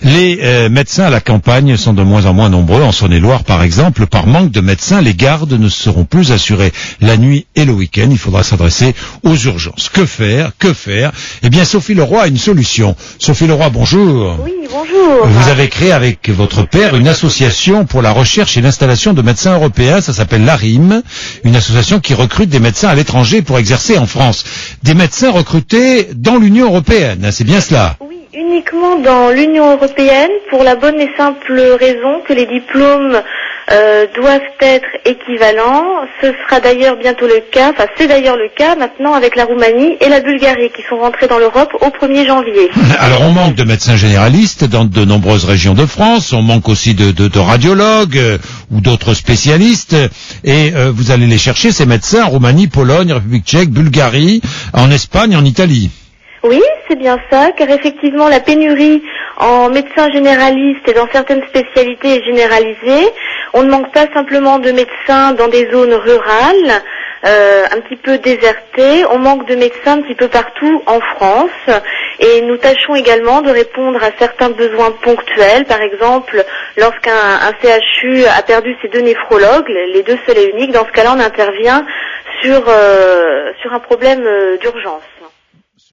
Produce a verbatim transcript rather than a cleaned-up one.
Les euh, médecins à la campagne sont de moins en moins nombreux. En Saône-et-Loire, par exemple, par manque de médecins, les gardes ne seront plus assurées la nuit et le week-end. Il faudra s'adresser aux urgences. Que faire? Que faire? Eh bien, Sophie Leroy a une solution. Sophie Leroy, bonjour. Oui, bonjour. Vous avez créé avec votre père une association pour la recherche et l'installation de médecins européens. Ça s'appelle l'A R I M, une association qui recrute des médecins à l'étranger pour exercer en France. Des médecins recrutés dans l'Union européenne, c'est bien cela? Oui, uniquement dans l'Union européenne, pour la bonne et simple raison que les diplômes euh, doivent être équivalents. Ce sera d'ailleurs bientôt le cas, enfin c'est d'ailleurs le cas maintenant avec la Roumanie et la Bulgarie qui sont rentrés dans l'Europe au premier janvier. Alors on manque de médecins généralistes dans de nombreuses régions de France, on manque aussi de, de, de radiologues euh, ou d'autres spécialistes, et euh, vous allez les chercher, ces médecins, en Roumanie, Pologne, République tchèque, Bulgarie, en Espagne, en Italie. Oui, c'est bien ça, car effectivement la pénurie en médecins généralistes et dans certaines spécialités est généralisée. On ne manque pas simplement de médecins dans des zones rurales, euh, un petit peu désertées. On manque de médecins un petit peu partout en France. Et nous tâchons également de répondre à certains besoins ponctuels. Par exemple, lorsqu'un un C H U a perdu ses deux néphrologues, les deux seuls et uniques, dans ce cas-là, on intervient sur, euh, sur un problème euh, d'urgence.